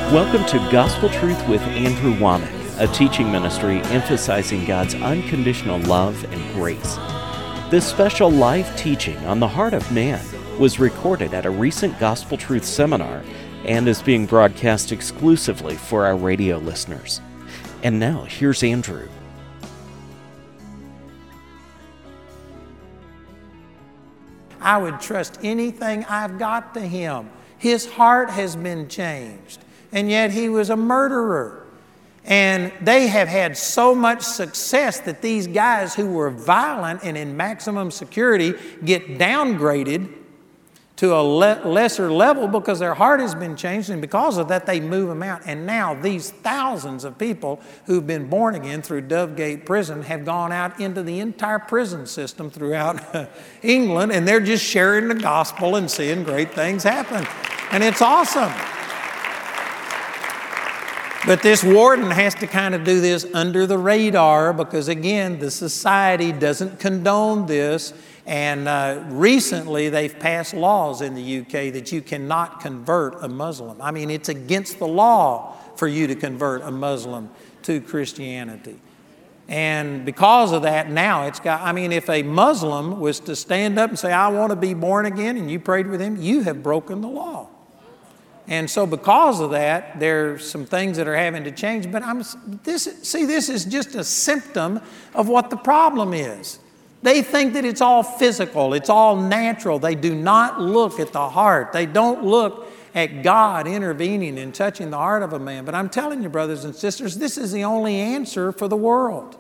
Welcome to Gospel Truth with Andrew Womack, a teaching ministry emphasizing God's unconditional love and grace. This special live teaching on the heart of man was recorded at a recent Gospel Truth seminar and is being broadcast exclusively for our radio listeners. And now, here's Andrew. I would trust anything I've got to him. His heart has been changed, and yet he was a murderer. And they have had so much success that these guys who were violent and in maximum security get downgraded to a lesser level because their heart has been changed, and because of that they move them out. And now these thousands of people who've been born again through Dovegate Prison have gone out into the entire prison system throughout England, and they're just sharing the gospel and seeing great things happen. And it's awesome. But this warden has to kind of do this under the radar because, again, the society doesn't condone this. And recently they've passed laws in the UK that you cannot convert a Muslim. I mean, it's against the law for you to convert a Muslim to Christianity. And because of that, now it's got, I mean, if a Muslim was to stand up and say, I want to be born again, and you prayed with him, you have broken the law. And so because of that, there's some things that are having to change. But this is just a symptom of what the problem is. They think that it's all physical, it's all natural. They do not look at the heart. They don't look at God intervening and touching the heart of a man. But I'm telling you, brothers and sisters, this is the only answer for the world.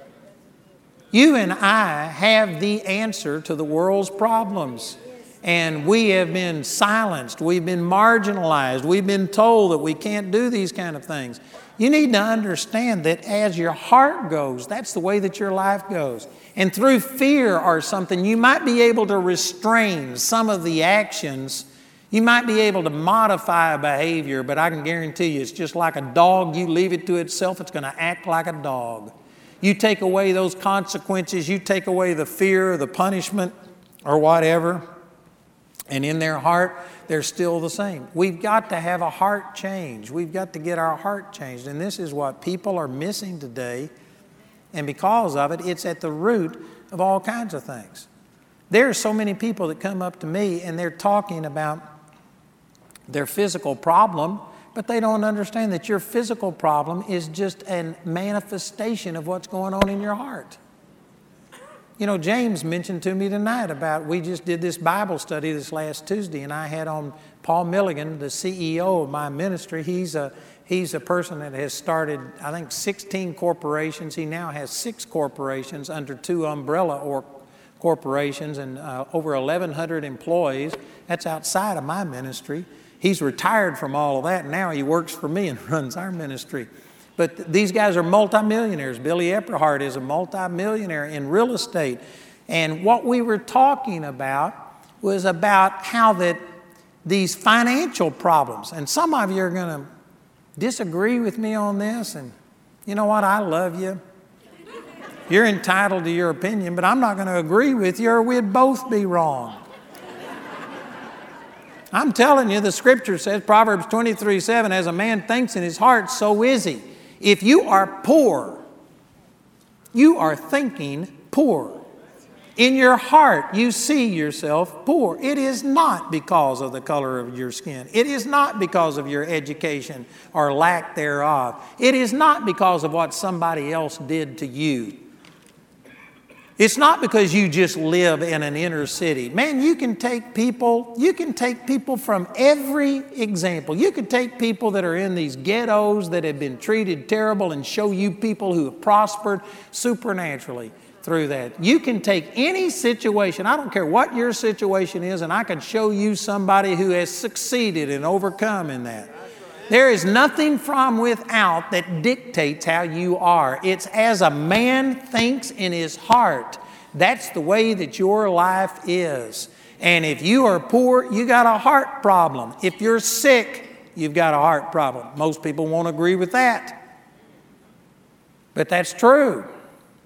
You and I have the answer to the world's problems. And we have been silenced. We've been marginalized. We've been told that we can't do these kind of things. You need to understand that as your heart goes, that's the way that your life goes. And through fear or something, you might be able to restrain some of the actions. You might be able to modify a behavior, but I can guarantee you it's just like a dog. You leave it to itself, it's going to act like a dog. You take away those consequences, you take away the fear, the punishment, or whatever, and in their heart, they're still the same. We've got to have a heart change. We've got to get our heart changed. And this is what people are missing today. And because of it, it's at the root of all kinds of things. There are so many people that come up to me and they're talking about their physical problem, but they don't understand that your physical problem is just a manifestation of what's going on in your heart. You know, James mentioned to me tonight about, we just did this Bible study this last Tuesday, and I had on Paul Milligan, the CEO of my ministry. He's a person that has started, I think, 16 corporations. He now has 6 corporations under 2 umbrella corporations and over 1,100 employees. That's outside of my ministry. He's retired from all of that, and now he works for me and runs our ministry. But these guys are multimillionaires. Billy Epperhart is a multimillionaire in real estate. And what we were talking about was about how that these financial problems, and some of you are going to disagree with me on this, and you know what, I love you. You're entitled to your opinion, but I'm not going to agree with you or we'd both be wrong. I'm telling you, the scripture says, Proverbs 23:7, as a man thinks in his heart, so is he. If you are poor, you are thinking poor. In your heart, you see yourself poor. It is not because of the color of your skin. It is not because of your education or lack thereof. It is not because of what somebody else did to you. It's not because you just live in an inner city. Man, you can take people from every example. You can take people that are in these ghettos that have been treated terrible and show you people who have prospered supernaturally through that. You can take any situation, I don't care what your situation is, and I can show you somebody who has succeeded and overcome in that. There is nothing from without that dictates how you are. It's as a man thinks in his heart. That's the way that your life is. And if you are poor, you got a heart problem. If you're sick, you've got a heart problem. Most people won't agree with that. But that's true.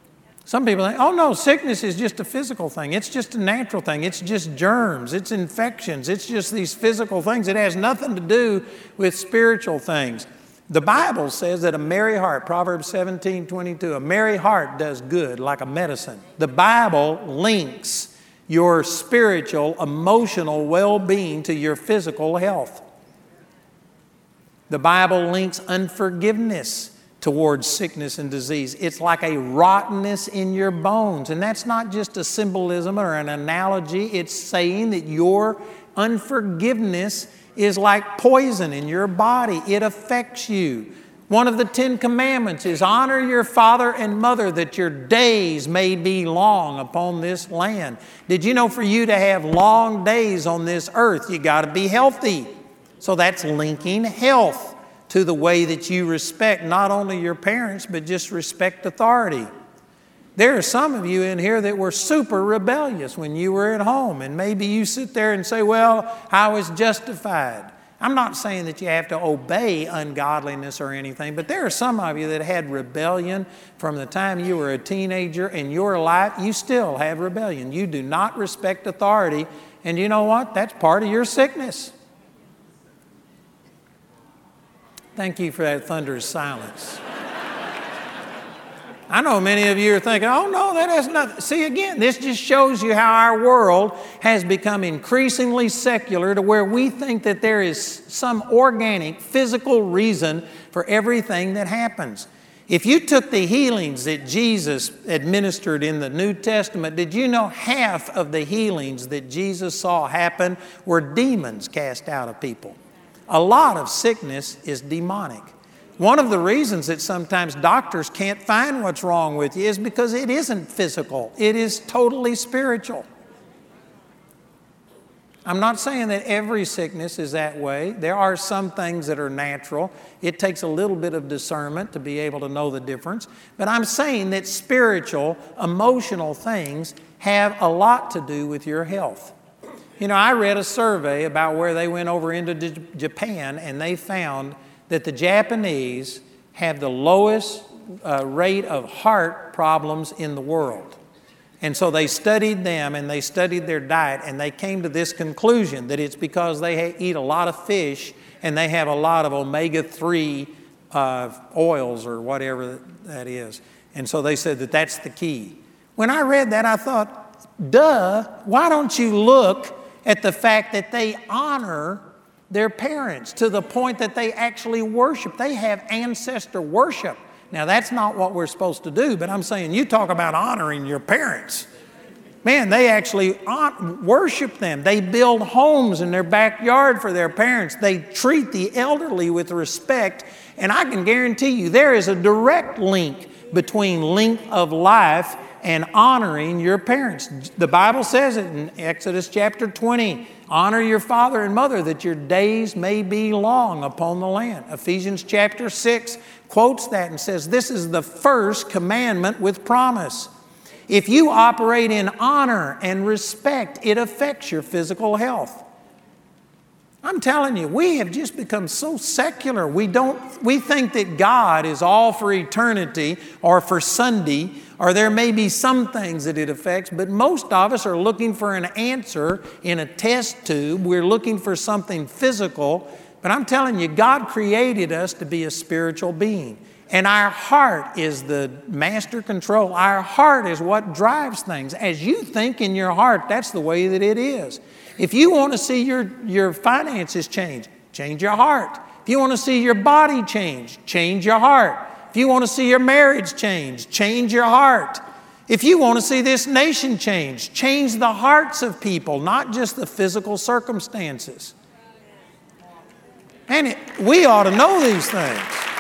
Some people think, oh no, sickness is just a physical thing. It's just a natural thing. It's just germs. It's infections. It's just these physical things. It has nothing to do with spiritual things. The Bible says that a merry heart, Proverbs 17:22, a merry heart does good like a medicine. The Bible links your spiritual, emotional well-being to your physical health. The Bible links unforgiveness towards sickness and disease. It's like a rottenness in your bones. And that's not just a symbolism or an analogy. It's saying that your unforgiveness is like poison in your body. It affects you. One of the 10 Commandments is honor your father and mother that your days may be long upon this land. Did you know for you to have long days on this earth, you got to be healthy? So that's linking health to the way that you respect not only your parents, but just respect authority. There are some of you in here that were super rebellious when you were at home, and maybe you sit there and say, well, I was justified. I'm not saying that you have to obey ungodliness or anything, but there are some of you that had rebellion from the time you were a teenager in your life. You still have rebellion. You do not respect authority, and you know what? That's part of your sickness. Thank you for that thunderous silence. I know many of you are thinking, oh no, that has nothing. See, again, this just shows you how our world has become increasingly secular to where we think that there is some organic, physical reason for everything that happens. If you took the healings that Jesus administered in the New Testament, did you know half of the healings that Jesus saw happen were demons cast out of people? A lot of sickness is demonic. One of the reasons that sometimes doctors can't find what's wrong with you is because it isn't physical. It is totally spiritual. I'm not saying that every sickness is that way. There are some things that are natural. It takes a little bit of discernment to be able to know the difference. But I'm saying that spiritual, emotional things have a lot to do with your health. You know, I read a survey about where they went over into Japan, and they found that the Japanese have the lowest rate of heart problems in the world. And so they studied them and they studied their diet, and they came to this conclusion that it's because they eat a lot of fish and they have a lot of omega-3 oils or whatever that is. And so they said that that's the key. When I read that, I thought, duh, why don't you look at the fact that they honor their parents to the point that they actually worship. They have ancestor worship. Now, that's not what we're supposed to do, but I'm saying you talk about honoring your parents. Man, they actually worship them. They build homes in their backyard for their parents. They treat the elderly with respect, and I can guarantee you there is a direct link between length of life and honoring your parents. The Bible says it in Exodus chapter 20. Honor your father and mother that your days may be long upon the land. Ephesians chapter 6 quotes that and says, this is the first commandment with promise. If you operate in honor and respect, it affects your physical health. I'm telling you, we have just become so secular. We think that God is all for eternity or for Sunday, or there may be some things that it affects, but most of us are looking for an answer in a test tube. We're looking for something physical, but I'm telling you, God created us to be a spiritual being. And our heart is the master control. Our heart is what drives things. As you think in your heart, that's the way that it is. If you want to see your finances change your heart. If you want to see your body change your heart. If you want to see your marriage change your heart. If you want to see this nation change the hearts of people, not just the physical circumstances. And we ought to know these things.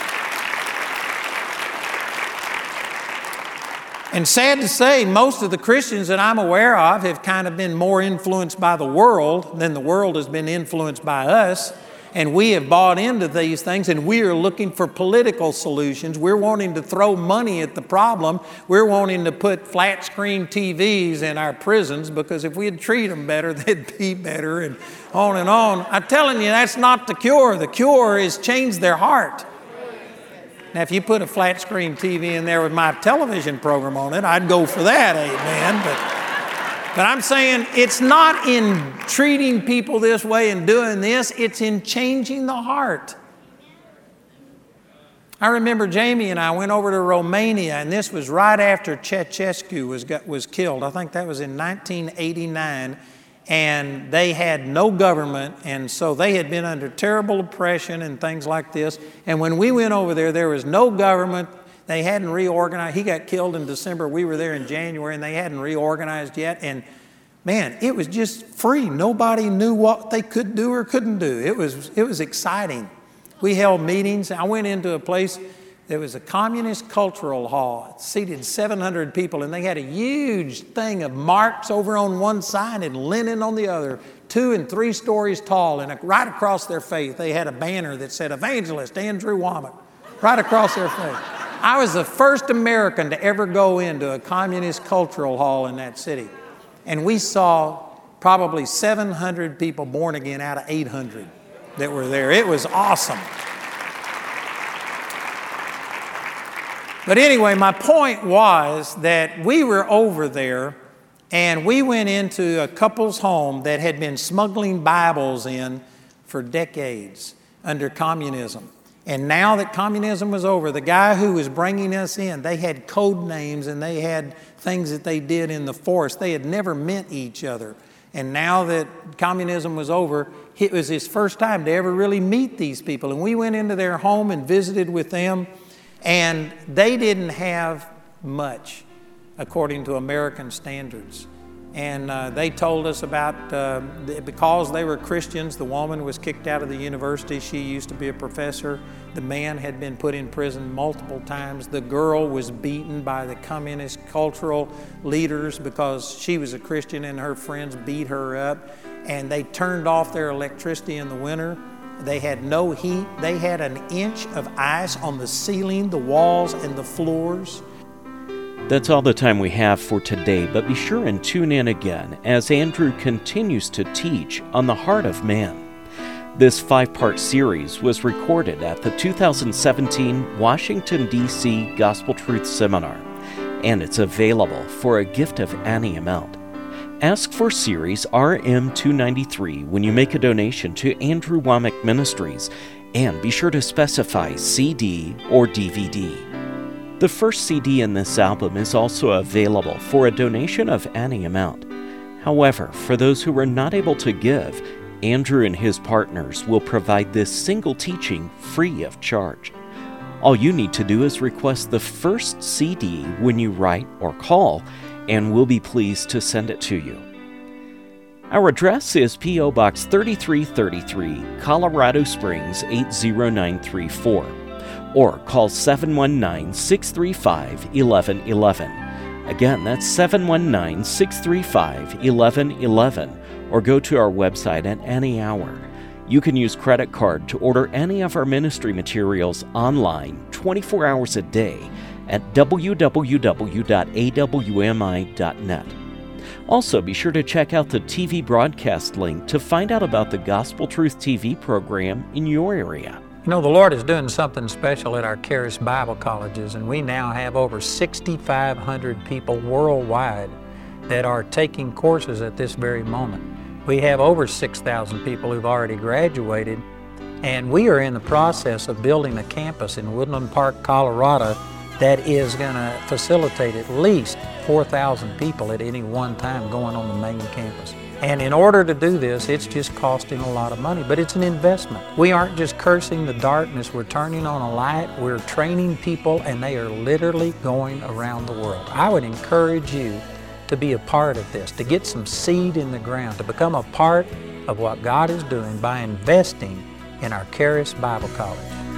And sad to say, most of the Christians that I'm aware of have kind of been more influenced by the world than the world has been influenced by us. And we have bought into these things, and we are looking for political solutions. We're wanting to throw money at the problem. We're wanting to put flat screen TVs in our prisons because if we'd treat them better, they'd be better, and on and on. I'm telling you, that's not the cure. The cure is change their heart. Now, if you put a flat screen TV in there with my television program on it, I'd go for that, amen. But I'm saying it's not in treating people this way and doing this, it's in changing the heart. I remember Jamie and I went over to Romania, and this was right after Ceausescu was killed. I think that was in 1989, and they had no government, and so they had been under terrible oppression and things like this. And when we went over there, there was no government. They hadn't reorganized. He got killed in December. We were there in January, and they hadn't reorganized yet. And man, it was just free. Nobody knew what they could do or couldn't do. It was exciting. We held meetings. I went into a place, there was a communist cultural hall. It seated 700 people, and they had a huge thing of marks over on one side and linen on the other, 2 and 3 stories tall, and right across their face, they had a banner that said, Evangelist Andrew Wommack, right across their face. I was the first American to ever go into a communist cultural hall in that city. And we saw probably 700 people born again out of 800 that were there. It was awesome. But anyway, my point was that we were over there and we went into a couple's home that had been smuggling Bibles in for decades under communism. And now that communism was over, the guy who was bringing us in, they had code names and they had things that they did in the force. They had never met each other. And now that communism was over, it was his first time to ever really meet these people. And we went into their home and visited with them, and they didn't have much according to American standards. And they told us about, because they were Christians, the woman was kicked out of the university. She used to be a professor. The man had been put in prison multiple times. The girl was beaten by the communist cultural leaders because she was a Christian and her friends beat her up. And they turned off their electricity in the winter. They had no heat. They had an inch of ice on the ceiling, the walls, and the floors. That's all the time we have for today, but be sure and tune in again as Andrew continues to teach on the heart of man. This 5-part series was recorded at the 2017 Washington, D.C. Gospel Truth Seminar, and it's available for a gift of any amount. Ask for Series RM293 when you make a donation to Andrew Wommack Ministries, and be sure to specify CD or DVD. The first CD in this album is also available for a donation of any amount. However, for those who are not able to give, Andrew and his partners will provide this single teaching free of charge. All you need to do is request the first CD when you write or call, and we'll be pleased to send it to you. Our address is P.O. Box 3333, Colorado Springs 80934. Or call 719-635-1111. Again, that's 719-635-1111. Or go to our website at any hour. You can use credit card to order any of our ministry materials online 24 hours a day at www.awmi.net. Also, be sure to check out the TV broadcast link to find out about the Gospel Truth TV program in your area. You know, the Lord is doing something special at our Charis Bible colleges, and we now have over 6,500 people worldwide that are taking courses at this very moment. We have over 6,000 people who've already graduated, and we are in the process of building a campus in Woodland Park, Colorado, that is going to facilitate at least 4,000 people at any one time going on the main campus. And in order to do this, it's just costing a lot of money, but it's an investment. We aren't just cursing the darkness, we're turning on a light, we're training people, and they are literally going around the world. I would encourage you to be a part of this, to get some seed in the ground, to become a part of what God is doing by investing in our Charis Bible College.